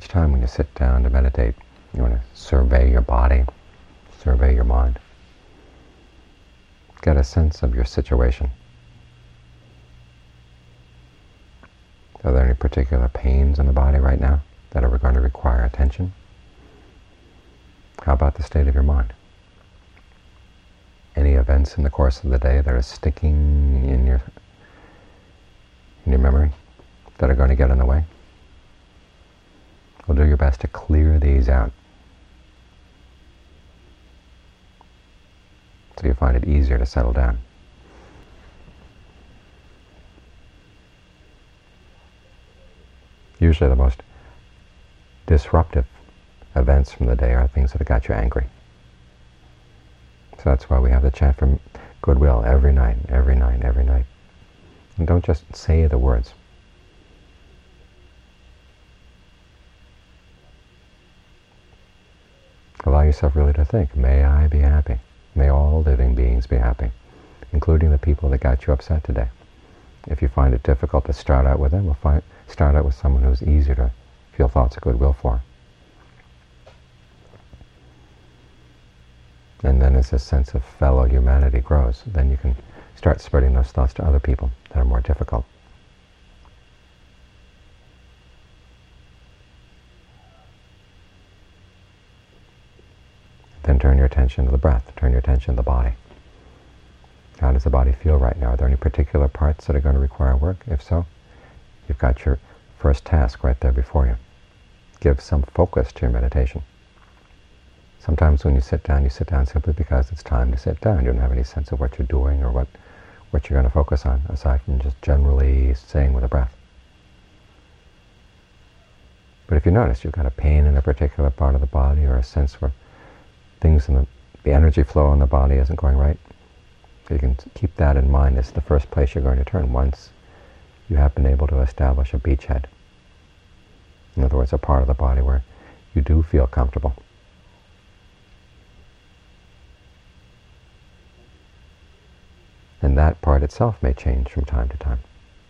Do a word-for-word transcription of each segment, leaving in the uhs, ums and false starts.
Each time when you sit down to meditate, you want to survey your body, survey your mind. Get a sense of your situation. Are there any particular pains in the body right now that are going to require attention? How about the state of your mind? Any events in the course of the day that are sticking in your in your memory that are going to get in the way? Well, do your best to clear these out, so you find it easier to settle down. Usually the most disruptive events from the day are things that have got you angry. So that's why we have the chant for goodwill every night, every night, every night. And don't just say the words. Allow yourself really to think, may I be happy. May all living beings be happy, including the people that got you upset today. If you find it difficult to start out with them, we'll find, start out with someone who's easier to feel thoughts of goodwill for. And then as this sense of fellow humanity grows, then you can start spreading those thoughts to other people that are more difficult. Then turn your attention to the breath, turn your attention to the body. How does the body feel right now? Are there any particular parts that are going to require work? If so, you've got your first task right there before you. Give some focus to your meditation. Sometimes when you sit down, you sit down simply because it's time to sit down. You don't have any sense of what you're doing or what, what you're going to focus on, aside from just generally staying with the breath. But if you notice you've got a pain in a particular part of the body, or a sense where things in the, the energy flow in the body isn't going right, so you can keep that in mind as the first place you're going to turn once you have been able to establish a beachhead. In other words, a part of the body where you do feel comfortable. And that part itself may change from time to time.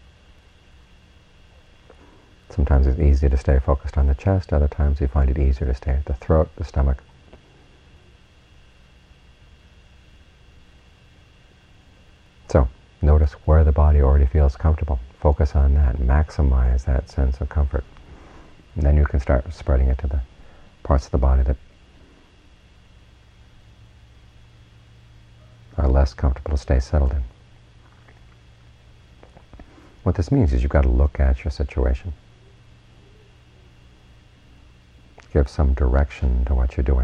Sometimes it's easy to stay focused on the chest, other times you find it easier to stay at the throat, the stomach. So, notice where the body already feels comfortable. Focus on that, maximize that sense of comfort. And then you can start spreading it to the parts of the body that are less comfortable to stay settled in. What this means is you've got to look at your situation. Give some direction to what you're doing.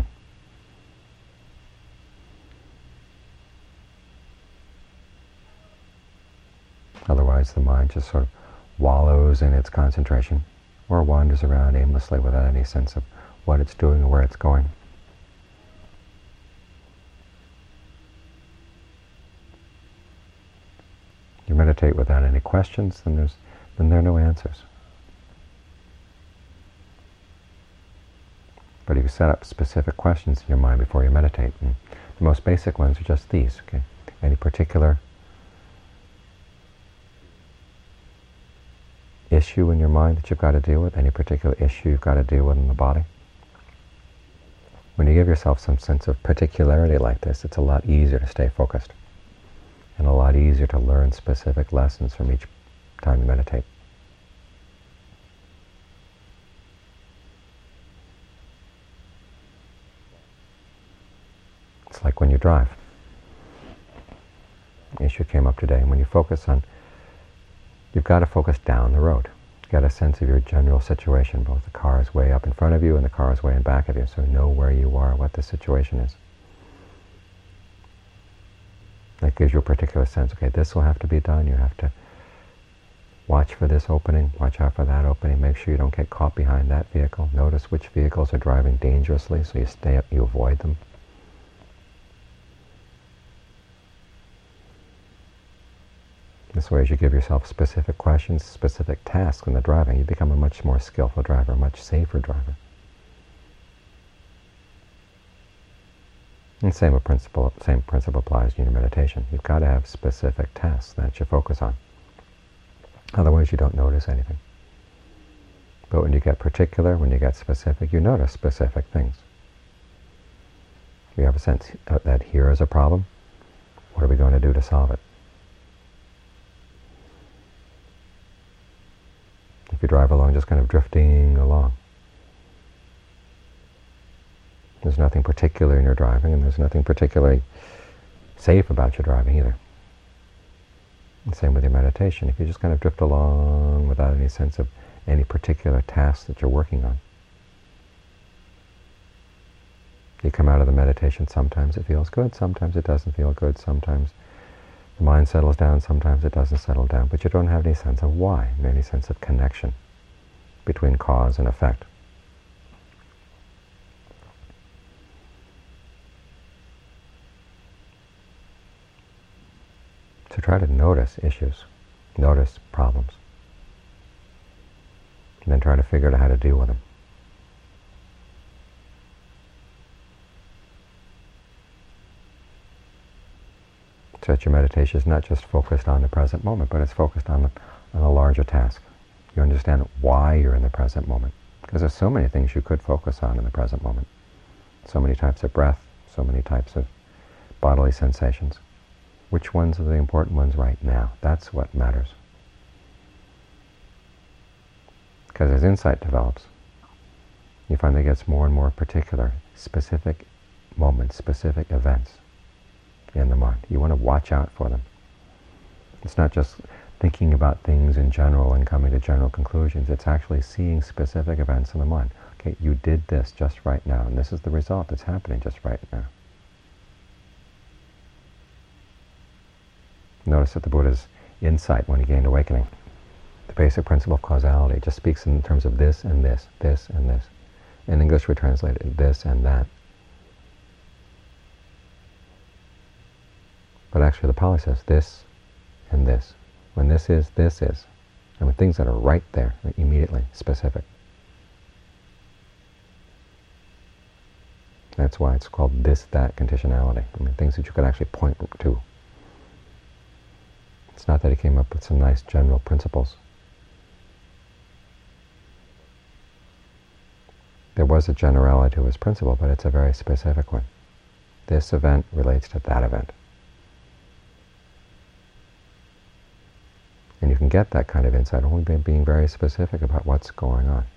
Otherwise the mind just sort of wallows in its concentration or wanders around aimlessly without any sense of what it's doing or where it's going. You meditate without any questions, then there's then there are no answers. But if you set up specific questions in your mind before you meditate, and the most basic ones are just these, okay? Any particular issue in your mind that you've got to deal with, any particular issue you've got to deal with in the body? When you give yourself some sense of particularity like this, it's a lot easier to stay focused and a lot easier to learn specific lessons from each time you meditate. It's like when you drive. The issue came up today, and when you focus on, you've got to focus down the road. Get a sense of your general situation. Both the car is way up in front of you and the car is way in back of you, so know where you are, what the situation is. That gives you a particular sense. Okay, this will have to be done. You have to watch for this opening, watch out for that opening, make sure you don't get caught behind that vehicle. Notice which vehicles are driving dangerously, so you stay up, you avoid them. This way, as you give yourself specific questions, specific tasks in the driving, you become a much more skillful driver, a much safer driver. And same principle, same principle applies in your meditation. You've got to have specific tasks that you focus on. Otherwise, you don't notice anything. But when you get particular, when you get specific, you notice specific things. You have a sense that here is a problem. What are we going to do to solve it? If you drive along, just kind of drifting along, there's nothing particular in your driving, and there's nothing particularly safe about your driving either. And same with your meditation. If you just kind of drift along without any sense of any particular task that you're working on, you come out of the meditation, sometimes it feels good, sometimes it doesn't feel good, sometimes the mind settles down, sometimes it doesn't settle down, but you don't have any sense of why, any sense of connection between cause and effect. So try to notice issues, notice problems, and then try to figure out how to deal with them. So that your meditation is not just focused on the present moment, but it's focused on, the, on a larger task. You understand why you're in the present moment. Because there's so many things you could focus on in the present moment. So many types of breath, so many types of bodily sensations. Which ones are the important ones right now? That's what matters. Because as insight develops, you find that it gets more and more particular, specific moments, specific events in the mind. You want to watch out for them. It's not just thinking about things in general and coming to general conclusions. It's actually seeing specific events in the mind. Okay, you did this just right now, and this is the result that's happening just right now. Notice that the Buddha's insight when he gained awakening, the basic principle of causality, just speaks in terms of this and this, this and this. In English we translate it this and that. But actually the Pali says this and this. When this is, this is. And when things that are right there, immediately, specific. That's why it's called this, that conditionality. I mean, things that you could actually point to. It's not that he came up with some nice general principles. There was a generality to his principle, but it's a very specific one. This event relates to that event. And you can get that kind of insight only by being very specific about what's going on.